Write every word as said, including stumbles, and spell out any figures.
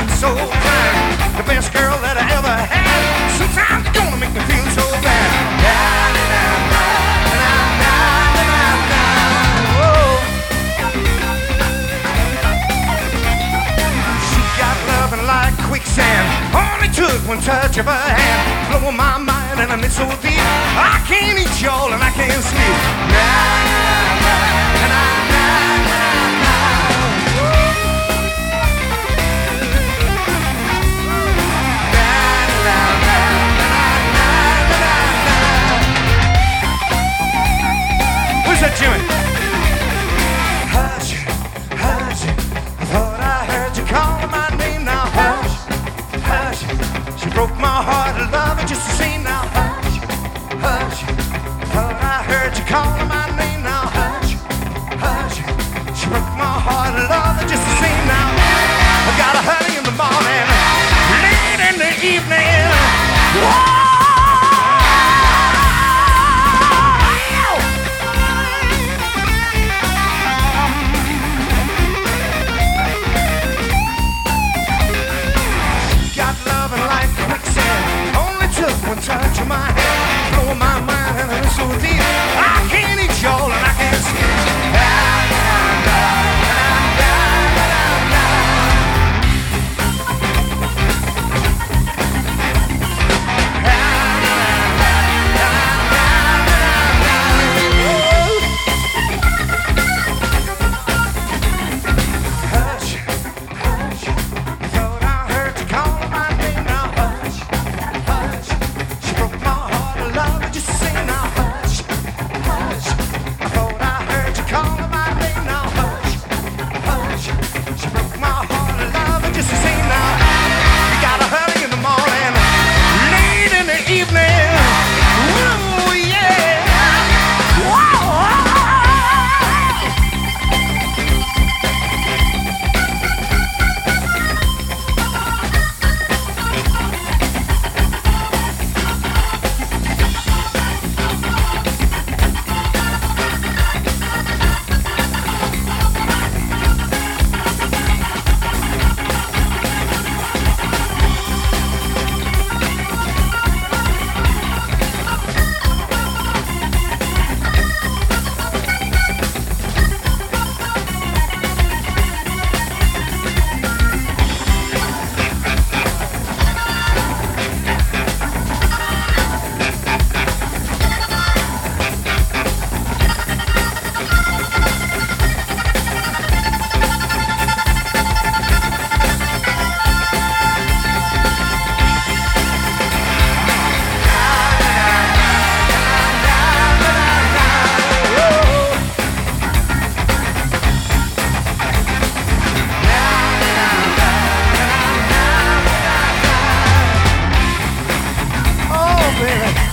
me so fine. The best girl that I ever had. Sometimes you're gonna make me feel so bad. She got loving like quicksand. Only took one touch of her hand. Blow my mind and I'm in so deep. I can't eat y'all and I can't sleep. Where's that Jimmy? Hush, hush, I thought I heard you calling my name. Now hush, hush, she broke my heart. I love her just the same. Now hush, hush, I thought I heard you calling my name. Now hush, hush, she broke my heart. I love her just the same. Now I got a honey in the morning, late in the evening. Whoa! One touch of my hand, blow my mind and it's so deep. I can't eat y'all and I can't sleep. Hush, hush, I thought I heard you calling my name. Now hush, hush. Love her just the same. Now hush, hush, I thought I heard you calling my name. Now hush, hush, she broke my heart. I love her just the same. Now you got a honey in the morning, late in the evening. Woo, yeah. Whoa. Baby.